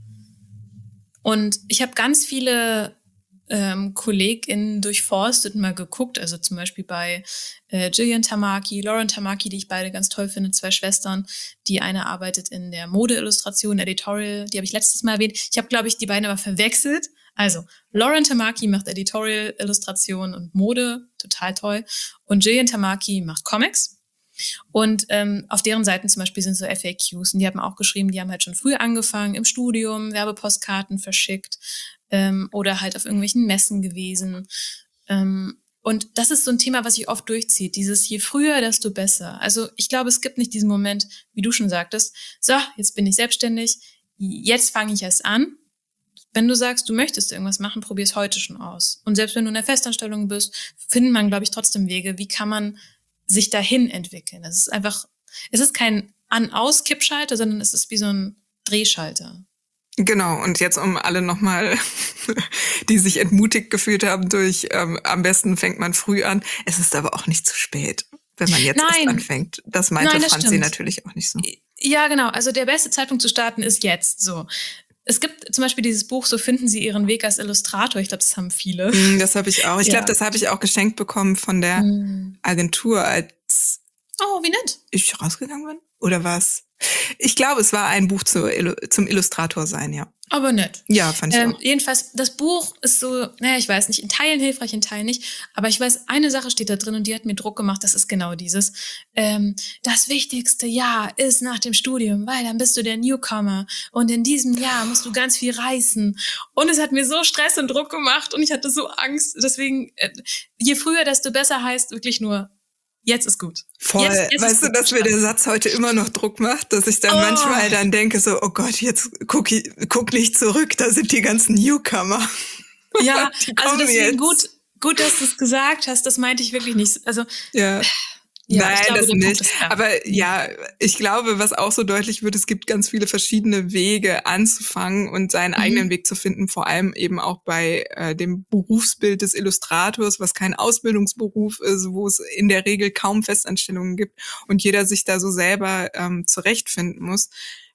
A: Und ich habe ganz viele KollegInnen durchforstet und mal geguckt, also zum Beispiel bei Gillian Tamaki, Lauren Tamaki, die ich beide ganz toll finde, 2 Schwestern. Die eine arbeitet in der Modeillustration, Editorial, die habe ich letztes Mal erwähnt. Ich habe, glaube ich, die beiden aber verwechselt. Also, Lauren Tamaki macht Editorial, Illustration und Mode, total toll. Und Gillian Tamaki macht Comics. Und auf deren Seiten zum Beispiel sind so FAQs und die haben auch geschrieben, die haben halt schon früh angefangen, im Studium Werbepostkarten verschickt oder halt auf irgendwelchen Messen gewesen. Und das ist so ein Thema, was sich oft durchzieht, dieses je früher, desto besser. Also ich glaube, es gibt nicht diesen Moment, wie du schon sagtest, so, jetzt bin ich selbstständig, jetzt fange ich erst an. Wenn du sagst, du möchtest irgendwas machen, probier es heute schon aus. Und selbst wenn du in der Festanstellung bist, findet man, glaube ich, trotzdem Wege, wie kann man sich dahin entwickeln. Das ist einfach, es ist kein An-Aus-Kippschalter, sondern es ist wie so ein Drehschalter.
B: Genau, und jetzt um alle nochmal, die sich entmutigt gefühlt haben durch am besten fängt man früh an. Es ist aber auch nicht zu spät, wenn man jetzt erst anfängt. Das meinte Franzi natürlich auch nicht so.
A: Ja, genau. Also der beste Zeitpunkt zu starten ist jetzt so. Es gibt zum Beispiel dieses Buch, so finden Sie Ihren Weg als Illustrator. Ich glaube, das haben viele.
B: Das habe ich auch. Ich glaube, das habe ich auch geschenkt bekommen von der Agentur, als
A: wie nett.
B: ich rausgegangen bin. Oder was? Ich glaube, es war ein Buch zum Illustrator sein, ja.
A: Aber nett.
B: Ja, fand ich auch.
A: Jedenfalls, das Buch ist so, ich weiß nicht, in Teilen hilfreich, in Teilen nicht. Aber ich weiß, eine Sache steht da drin und die hat mir Druck gemacht, das ist genau dieses. Das wichtigste Jahr ist nach dem Studium, weil dann bist du der Newcomer. Und in diesem Jahr musst du ganz viel reißen. Und es hat mir so Stress und Druck gemacht und ich hatte so Angst. Deswegen, je früher, desto besser heißt wirklich nur, jetzt ist gut.
B: Voll.
A: Jetzt
B: weißt du, dass mir der Satz heute immer noch Druck macht, dass ich dann manchmal dann denke so, oh Gott, jetzt guck nicht zurück, da sind die ganzen Newcomer.
A: Ja, also deswegen gut, dass du es gesagt hast, das meinte ich wirklich nicht. Also
B: ja.
A: Ja,
B: nein,
A: glaube,
B: das nicht. Aber ja, ich glaube, was auch so deutlich wird, es gibt ganz viele verschiedene Wege anzufangen und seinen eigenen Weg zu finden, vor allem eben auch bei dem Berufsbild des Illustrators, was kein Ausbildungsberuf ist, wo es in der Regel kaum Festanstellungen gibt und jeder sich da so selber zurechtfinden muss.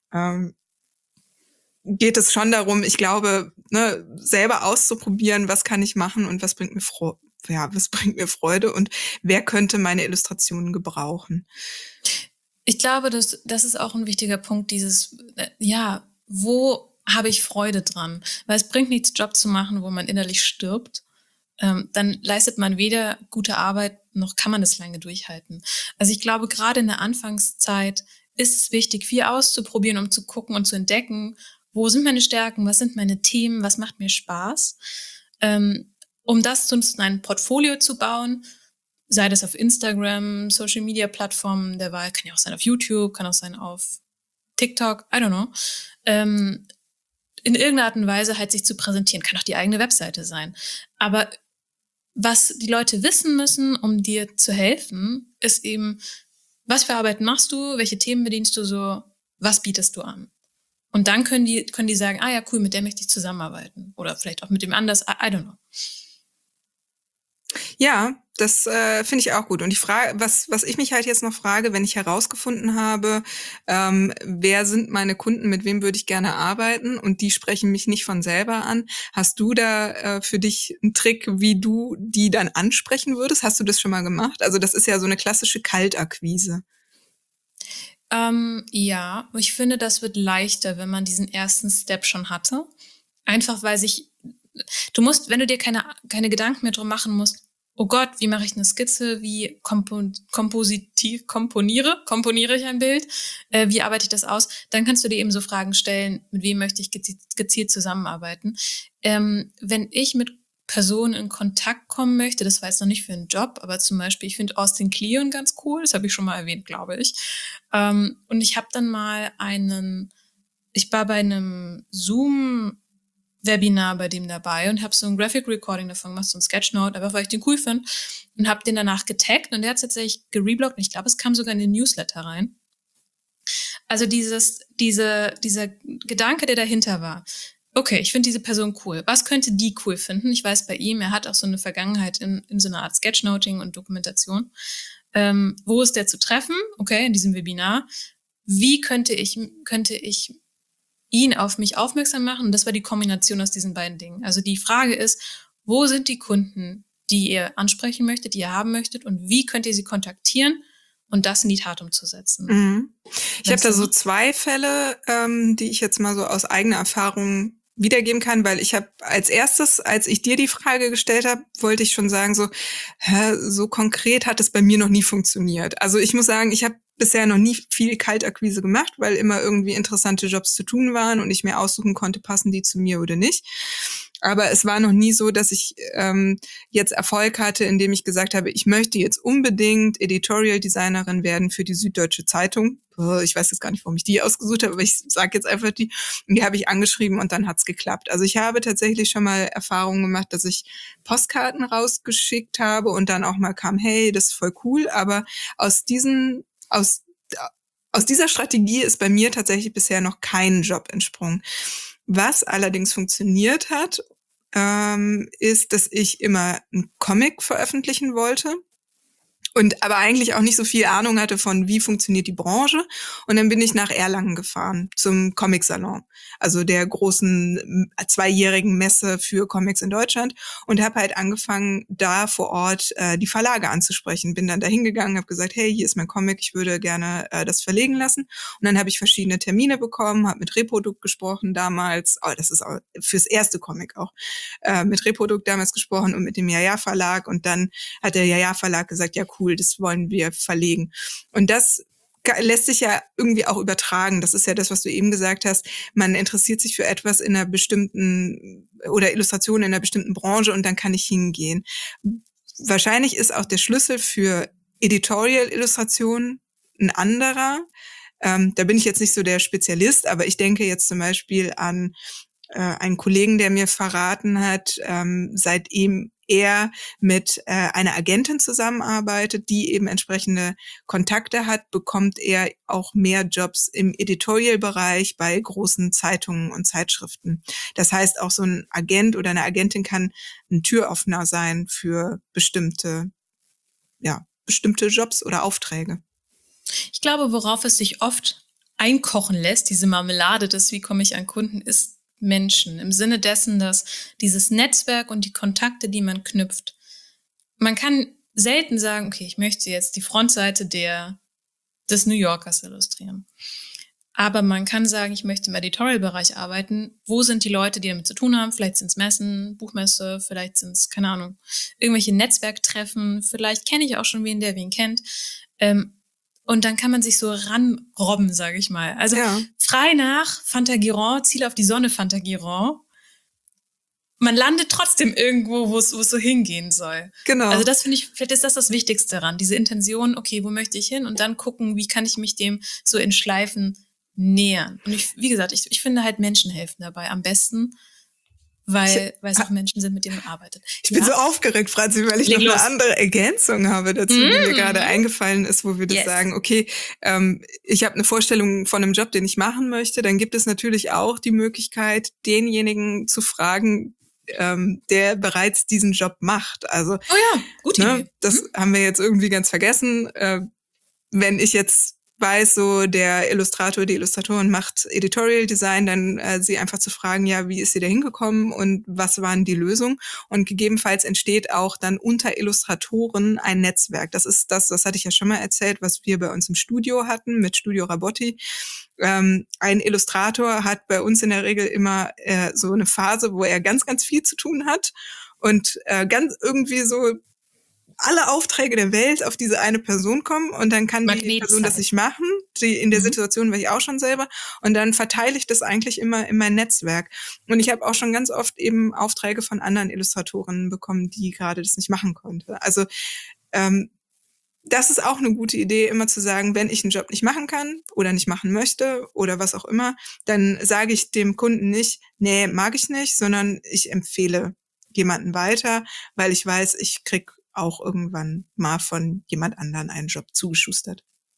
B: Geht es schon darum, ich glaube, selber auszuprobieren, was kann ich machen und was bringt mir Freude und wer könnte meine Illustrationen gebrauchen?
A: Ich glaube, das ist auch ein wichtiger Punkt, dieses, wo habe ich Freude dran? Weil es bringt nichts, Job zu machen, wo man innerlich stirbt. Dann leistet man weder gute Arbeit, noch kann man das lange durchhalten. Also ich glaube, gerade in der Anfangszeit ist es wichtig, viel auszuprobieren, um zu gucken und zu entdecken, wo sind meine Stärken, was sind meine Themen, was macht mir Spaß. Um das zu ein Portfolio zu bauen, sei das auf Instagram, Social-Media-Plattformen der Wahl, kann ja auch sein auf YouTube, kann auch sein auf TikTok, I don't know. In irgendeiner Art und Weise halt sich zu präsentieren, kann auch die eigene Webseite sein. Aber was die Leute wissen müssen, um dir zu helfen, ist eben, was für Arbeit machst du, welche Themen bedienst du so, was bietest du an? Und dann können die sagen, ja cool, mit der möchte ich zusammenarbeiten. Oder vielleicht auch mit dem anders, I don't know.
B: Ja, das finde ich auch gut. Und die Frage, was ich mich halt jetzt noch frage, wenn ich herausgefunden habe, wer sind meine Kunden, mit wem würde ich gerne arbeiten und die sprechen mich nicht von selber an. Hast du da für dich einen Trick, wie du die dann ansprechen würdest? Hast du das schon mal gemacht? Also das ist ja so eine klassische Kaltakquise.
A: Ja, ich finde, das wird leichter, wenn man diesen ersten Step schon hatte. Einfach, weil du musst, wenn du dir keine Gedanken mehr drum machen musst, oh Gott, wie mache ich eine Skizze, wie komponiere ich ein Bild, wie arbeite ich das aus, dann kannst du dir eben so Fragen stellen, mit wem möchte ich gezielt zusammenarbeiten. Wenn ich mit Personen in Kontakt kommen möchte, das war jetzt noch nicht für einen Job, aber zum Beispiel, ich finde Austin Kleon ganz cool, das habe ich schon mal erwähnt, glaube ich. Und ich habe dann mal ich war bei einem Zoom-Webinar bei dem dabei und habe so ein Graphic Recording davon gemacht, so ein Sketchnote, einfach weil ich den cool finde und habe den danach getaggt und der hat tatsächlich gerebloggt und ich glaube, es kam sogar in den Newsletter rein. Also dieser Gedanke, der dahinter war. Okay, ich finde diese Person cool. Was könnte die cool finden? Ich weiß bei ihm, er hat auch so eine Vergangenheit in so einer Art Sketchnoting und Dokumentation. Wo ist der zu treffen? Okay, in diesem Webinar. Wie könnte ich ihn auf mich aufmerksam machen? Und das war die Kombination aus diesen beiden Dingen. Also die Frage ist, wo sind die Kunden, die ihr ansprechen möchtet, die ihr haben möchtet, und wie könnt ihr sie kontaktieren und das in die Tat umzusetzen?
B: Mhm. Ich habe da so 2 Fälle, die ich jetzt mal so aus eigener Erfahrung wiedergeben kann, weil ich habe als erstes, als ich dir die Frage gestellt habe, wollte ich schon sagen, so konkret hat es bei mir noch nie funktioniert. Also ich muss sagen, ich habe bisher noch nie viel Kaltakquise gemacht, weil immer irgendwie interessante Jobs zu tun waren und ich mir aussuchen konnte, passen die zu mir oder nicht. Aber es war noch nie so, dass ich jetzt Erfolg hatte, indem ich gesagt habe, ich möchte jetzt unbedingt Editorial Designerin werden für die Süddeutsche Zeitung. Ich weiß jetzt gar nicht, warum ich die ausgesucht habe, aber ich sage jetzt einfach die. Und die habe ich angeschrieben und dann hat's geklappt. Also ich habe tatsächlich schon mal Erfahrungen gemacht, dass ich Postkarten rausgeschickt habe und dann auch mal kam, hey, das ist voll cool. Aber aus dieser Strategie ist bei mir tatsächlich bisher noch kein Job entsprungen. Was allerdings funktioniert hat, ist, dass ich immer einen Comic veröffentlichen wollte und aber eigentlich auch nicht so viel Ahnung hatte von, wie funktioniert die Branche. Und dann bin ich nach Erlangen gefahren zum Comic-Salon, also der großen 2-jährigen Messe für Comics in Deutschland, und habe halt angefangen, da vor Ort die Verlage anzusprechen. Bin dann da hingegangen, habe gesagt, hey, hier ist mein Comic, ich würde gerne das verlegen lassen. Und dann habe ich verschiedene Termine bekommen, habe mit Reprodukt gesprochen damals, das ist auch fürs erste Comic auch, mit Reprodukt damals gesprochen und mit dem Jaja-Verlag. Und dann hat der Jaja-Verlag gesagt, ja cool, das wollen wir verlegen. Und das lässt sich ja irgendwie auch übertragen. Das ist ja das, was du eben gesagt hast. Man interessiert sich für etwas in einer bestimmten oder Illustration in einer bestimmten Branche und dann kann ich hingehen. Wahrscheinlich ist auch der Schlüssel für Editorial-Illustration ein anderer. Da bin ich jetzt nicht so der Spezialist, aber ich denke jetzt zum Beispiel an einen Kollegen, der mir verraten hat, seitdem er mit einer Agentin zusammenarbeitet, die eben entsprechende Kontakte hat, bekommt er auch mehr Jobs im Editorial-Bereich bei großen Zeitungen und Zeitschriften. Das heißt, auch so ein Agent oder eine Agentin kann ein Türöffner sein für bestimmte Jobs oder Aufträge.
A: Ich glaube, worauf es sich oft einkochen lässt, diese Marmelade des wie komme ich an Kunden, ist Menschen. Im Sinne dessen, dass dieses Netzwerk und die Kontakte, die man knüpft, man kann selten sagen, okay, ich möchte jetzt die Frontseite des New Yorkers illustrieren. Aber man kann sagen, ich möchte im Editorial-Bereich arbeiten. Wo sind die Leute, die damit zu tun haben? Vielleicht sind es Messen, Buchmesse, vielleicht sind es, keine Ahnung, irgendwelche Netzwerktreffen. Vielleicht kenne ich auch schon wen, der wen kennt. Und dann kann man sich so ranrobben, sage ich mal. Also frei nach Fantagirond, Ziel auf die Sonne Fantagirond. Man landet trotzdem irgendwo, wo es so hingehen soll.
B: Genau.
A: Also das finde ich, vielleicht ist das Wichtigste daran. Diese Intention, okay, wo möchte ich hin? Und dann gucken, wie kann ich mich dem so in Schleifen nähern. Und wie gesagt, ich finde halt Menschen helfen dabei am besten, weil es auch Menschen sind, mit denen man arbeitet.
B: Ich bin so aufgeregt, Franzi, weil ich noch eine andere Ergänzung habe dazu, die mir gerade eingefallen ist, wo wir das sagen, okay, ich habe eine Vorstellung von einem Job, den ich machen möchte, dann gibt es natürlich auch die Möglichkeit, denjenigen zu fragen, der bereits diesen Job macht. Also,
A: gute Idee.
B: Das haben wir jetzt irgendwie ganz vergessen. Wenn ich jetzt weiß, so der Illustrator, die Illustratorin macht Editorial Design, dann sie einfach zu fragen, ja, wie ist sie da hingekommen und was waren die Lösungen? Und gegebenenfalls entsteht auch dann unter Illustratoren ein Netzwerk. Das ist das hatte ich ja schon mal erzählt, was wir bei uns im Studio hatten mit Studio Rabotti. Ein Illustrator hat bei uns in der Regel immer so eine Phase, wo er ganz, ganz viel zu tun hat und ganz irgendwie so alle Aufträge der Welt auf diese eine Person kommen und dann kann die Person das nicht machen. In der Situation war ich auch schon selber und dann verteile ich das eigentlich immer in mein Netzwerk. Und ich habe auch schon ganz oft eben Aufträge von anderen Illustratorinnen bekommen, die gerade das nicht machen konnte. Also das ist auch eine gute Idee, immer zu sagen, wenn ich einen Job nicht machen kann oder nicht machen möchte oder was auch immer, dann sage ich dem Kunden nicht, nee, mag ich nicht, sondern ich empfehle jemanden weiter, weil ich weiß, ich krieg auch irgendwann mal von jemand anderen einen Job zugeschustert.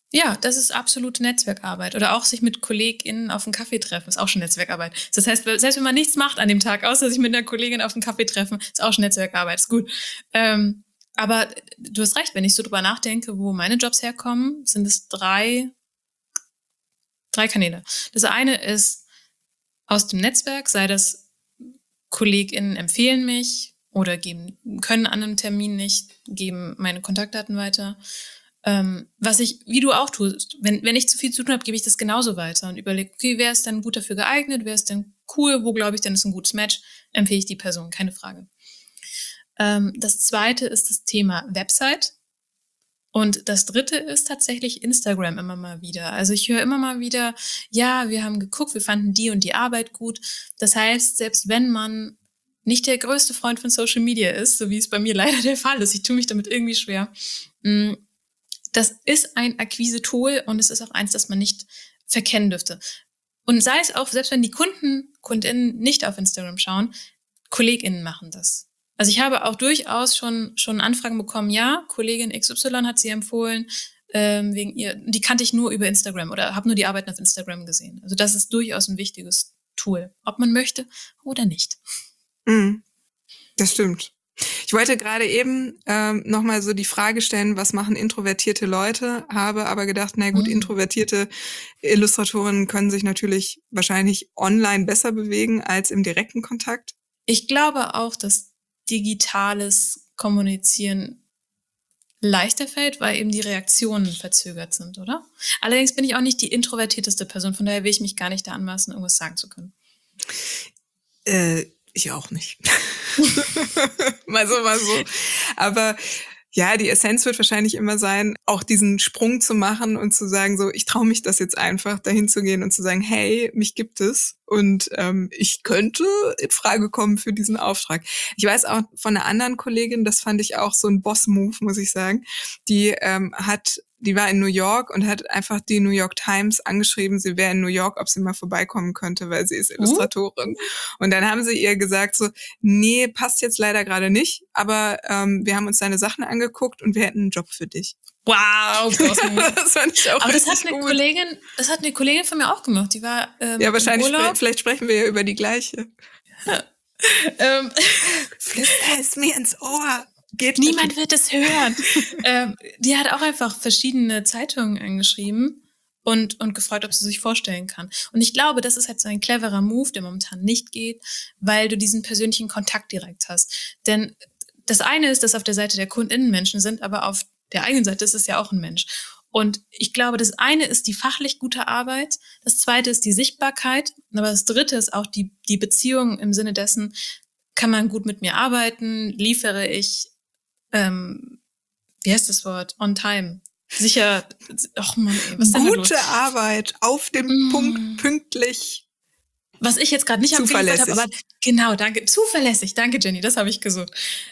A: Ja, das ist absolute Netzwerkarbeit. Oder auch sich mit KollegInnen auf einen Kaffee treffen, ist auch schon Netzwerkarbeit. Das heißt, selbst wenn man nichts macht an dem Tag, außer sich mit einer Kollegin auf einen Kaffee treffen, ist auch schon Netzwerkarbeit, ist gut. Aber du hast recht, wenn ich so drüber nachdenke, wo meine Jobs herkommen, sind es drei Kanäle. Das eine ist aus dem Netzwerk, sei das KollegInnen empfehlen mich oder können an einem Termin nicht, geben meine Kontaktdaten weiter. Was ich, wie du auch tust, wenn ich zu viel zu tun habe, gebe ich das genauso weiter und überlege, okay, wer ist denn gut dafür geeignet, wer ist denn cool, wo glaube ich denn ist ein gutes Match, empfehle ich die Person, keine Frage. Das zweite ist das Thema Website und das dritte ist tatsächlich Instagram immer mal wieder. Also ich höre immer mal wieder, ja, wir haben geguckt, wir fanden die und die Arbeit gut. Das heißt, selbst wenn man nicht der größte Freund von Social Media ist, so wie es bei mir leider der Fall ist, ich tue mich damit irgendwie schwer, das ist ein Akquise-Tool und es ist auch eins, das man nicht verkennen dürfte. Und sei es auch, selbst wenn die KundInnen nicht auf Instagram schauen, KollegInnen machen das. Also ich habe auch durchaus schon Anfragen bekommen, ja, Kollegin XY hat sie empfohlen, wegen ihr, die kannte ich nur über Instagram oder habe nur die Arbeiten auf Instagram gesehen. Also das ist durchaus ein wichtiges Tool, ob man möchte oder nicht.
B: Das stimmt. Ich wollte gerade eben nochmal so die Frage stellen, was machen introvertierte Leute, habe aber gedacht, na gut, introvertierte Illustratorinnen können sich natürlich wahrscheinlich online besser bewegen als im direkten Kontakt.
A: Ich glaube auch, dass digitales Kommunizieren leichter fällt, weil eben die Reaktionen verzögert sind, oder? Allerdings bin ich auch nicht die introvertierteste Person, von daher will ich mich gar nicht da anmaßen, irgendwas sagen zu können.
B: Ich auch nicht. mal so. Aber ja, die Essenz wird wahrscheinlich immer sein, auch diesen Sprung zu machen und zu sagen, so, ich traue mich das jetzt einfach, dahin zu gehen und zu sagen, hey, mich gibt es und ich könnte in Frage kommen für diesen Auftrag. Ich weiß auch von einer anderen Kollegin, das fand ich auch so ein Boss-Move, muss ich sagen, die war in New York und hat einfach die New York Times angeschrieben, sie wäre in New York, ob sie mal vorbeikommen könnte, weil sie ist Illustratorin. Und dann haben sie ihr gesagt so, nee, passt jetzt leider gerade nicht, aber wir haben uns deine Sachen angeguckt und wir hätten einen Job für dich.
A: Wow,
B: das fand ich auch
A: aber
B: das hat
A: eine Kollegin von mir auch gemacht. Die war
B: ja, wahrscheinlich,
A: im Urlaub.
B: Vielleicht sprechen wir ja über die gleiche. Flüster es mir ins Ohr.
A: Niemand wird es hören. Die hat auch einfach verschiedene Zeitungen angeschrieben und gefragt, ob sie sich vorstellen kann. Und ich glaube, das ist halt so ein cleverer Move, der momentan nicht geht, weil du diesen persönlichen Kontakt direkt hast. Denn das eine ist, dass auf der Seite der KundInnen Menschen sind, aber auf der eigenen Seite ist es ja auch ein Mensch. Und ich glaube, das eine ist die fachlich gute Arbeit, das zweite ist die Sichtbarkeit, aber das dritte ist auch die Beziehung im Sinne dessen, kann man gut mit mir arbeiten, liefere ich wie heißt das Wort? On time. Sicher. Ach Mann, ey, was ist denn da los?
B: Gute Arbeit, auf dem Punkt, pünktlich.
A: Was ich jetzt gerade nicht abgeliefert habe, aber genau, danke. Zuverlässig, danke Jenny, das habe ich gesucht.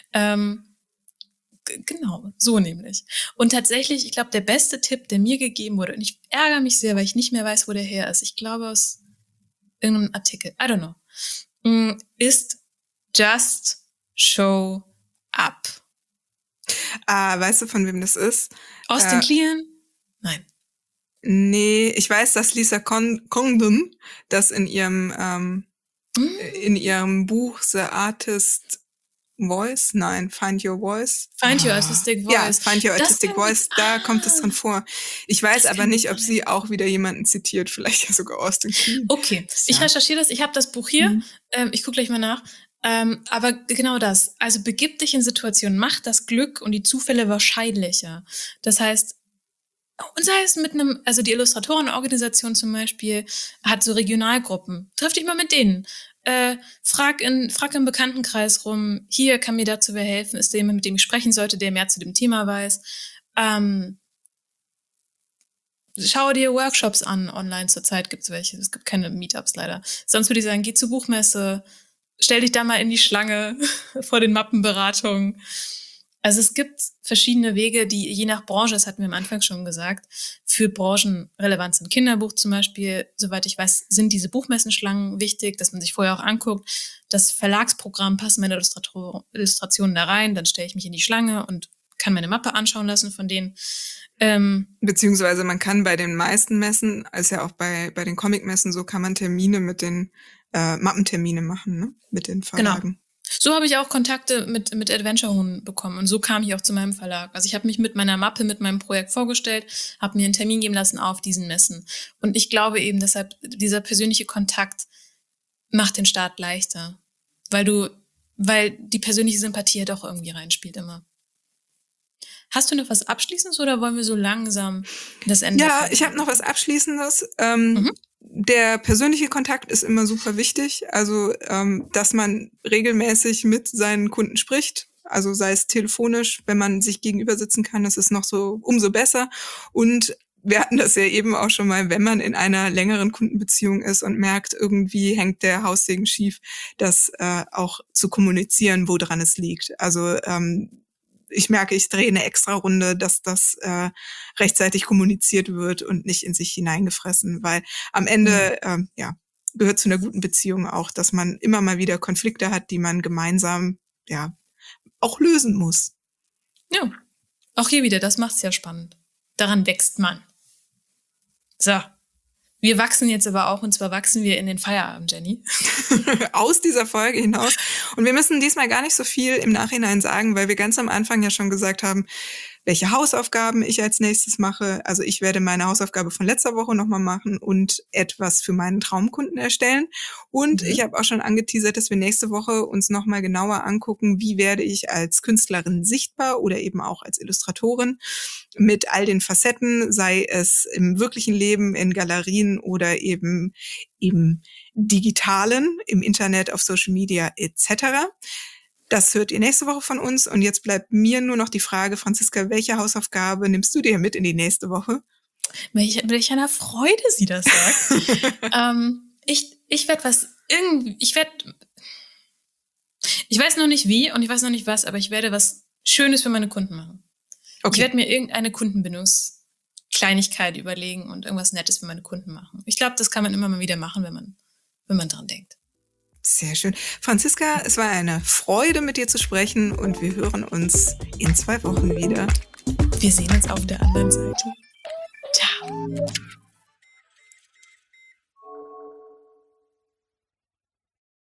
A: Genau, so nämlich. Und tatsächlich, ich glaube, der beste Tipp, der mir gegeben wurde, und ich ärgere mich sehr, weil ich nicht mehr weiß, wo der her ist, ich glaube aus irgendeinem Artikel, I don't know, ist just show up.
B: Weißt du, von wem das ist?
A: Austin Kleon? Nein.
B: Nee, ich weiß, dass Lisa Condon das in ihrem Buch The Artist Voice, Find Your Voice.
A: Find Your Artistic Voice.
B: Ja, Find Your Artistic Voice, da kommt es drin vor. Ich weiß aber nicht, ob sie auch wieder jemanden zitiert, vielleicht ja sogar Austin Kleon.
A: Okay, ich recherchiere das, ich habe das Buch hier, ich gucke gleich mal nach. Aber genau das. Also begib dich in Situationen, mach das Glück und die Zufälle wahrscheinlicher. Das heißt, und sei es mit also die Illustratorenorganisation zum Beispiel hat so Regionalgruppen. Triff dich mal mit denen. Frag im Bekanntenkreis rum, hier kann mir dazu wer helfen, ist der jemand, mit dem ich sprechen sollte, der mehr zu dem Thema weiß. Schau dir Workshops an, online zurzeit gibt's welche. Es gibt keine Meetups leider. Sonst würde ich sagen, geh zur Buchmesse, stell dich da mal in die Schlange vor den Mappenberatungen. Also es gibt verschiedene Wege, die je nach Branche, das hatten wir am Anfang schon gesagt, für Branchen relevant sind. Kinderbuch zum Beispiel, soweit ich weiß, sind diese Buchmessenschlangen wichtig, dass man sich vorher auch anguckt. Das Verlagsprogramm, passen meine Illustrationen da rein, dann stelle ich mich in die Schlange und kann meine Mappe anschauen lassen von denen.
B: Beziehungsweise man kann bei den meisten Messen, als ja auch bei den Comic-Messen so, kann man Termine mit den Mappentermine machen, ne? Mit den Verlagen.
A: Genau. So habe ich auch Kontakte mit Adventure Huhn bekommen und so kam ich auch zu meinem Verlag. Also ich habe mich mit meiner Mappe, mit meinem Projekt vorgestellt, habe mir einen Termin geben lassen auf diesen Messen. Und ich glaube eben deshalb, dieser persönliche Kontakt macht den Start leichter, weil die persönliche Sympathie ja doch irgendwie reinspielt immer. Hast du noch was Abschließendes oder wollen wir so langsam das Ende?
B: Ja, ich habe noch was Abschließendes. Der persönliche Kontakt ist immer super wichtig. Also, dass man regelmäßig mit seinen Kunden spricht. Also sei es telefonisch, wenn man sich gegenüber sitzen kann, das ist noch so umso besser. Und wir hatten das ja eben auch schon mal, wenn man in einer längeren Kundenbeziehung ist und merkt, irgendwie hängt der Haussegen schief, das auch zu kommunizieren, woran es liegt. Also ich merke, ich drehe eine extra Runde, dass das rechtzeitig kommuniziert wird und nicht in sich hineingefressen, weil am Ende gehört zu einer guten Beziehung auch, dass man immer mal wieder Konflikte hat, die man gemeinsam auch lösen muss.
A: Ja, auch hier wieder, das macht's ja spannend. Daran wächst man. So, wir wachsen jetzt aber auch, und zwar wachsen wir in den Feierabend, Jenny.
B: Aus dieser Folge hinaus. Und wir müssen diesmal gar nicht so viel im Nachhinein sagen, weil wir ganz am Anfang ja schon gesagt haben, welche Hausaufgaben ich als nächstes mache. Also ich werde meine Hausaufgabe von letzter Woche nochmal machen und etwas für meinen Traumkunden erstellen. Und ich habe auch schon angeteasert, dass wir nächste Woche uns nochmal genauer angucken, wie werde ich als Künstlerin sichtbar oder eben auch als Illustratorin mit all den Facetten, sei es im wirklichen Leben, in Galerien oder eben im Digitalen, im Internet, auf Social Media etc. Das hört ihr nächste Woche von uns. Und jetzt bleibt mir nur noch die Frage, Franziska, welche Hausaufgabe nimmst du dir mit in die nächste Woche?
A: Mit welch einer Freude sie das sagt. Ich werde ich weiß noch nicht wie und ich weiß noch nicht was, aber ich werde was Schönes für meine Kunden machen. Okay. Ich werde mir irgendeine Kundenbindungskleinigkeit überlegen und irgendwas Nettes für meine Kunden machen. Ich glaube, das kann man immer mal wieder machen, wenn man dran denkt.
B: Sehr schön. Franziska, es war eine Freude, mit dir zu sprechen und wir hören uns in 2 Wochen wieder.
A: Wir sehen uns auf der anderen Seite. Ciao.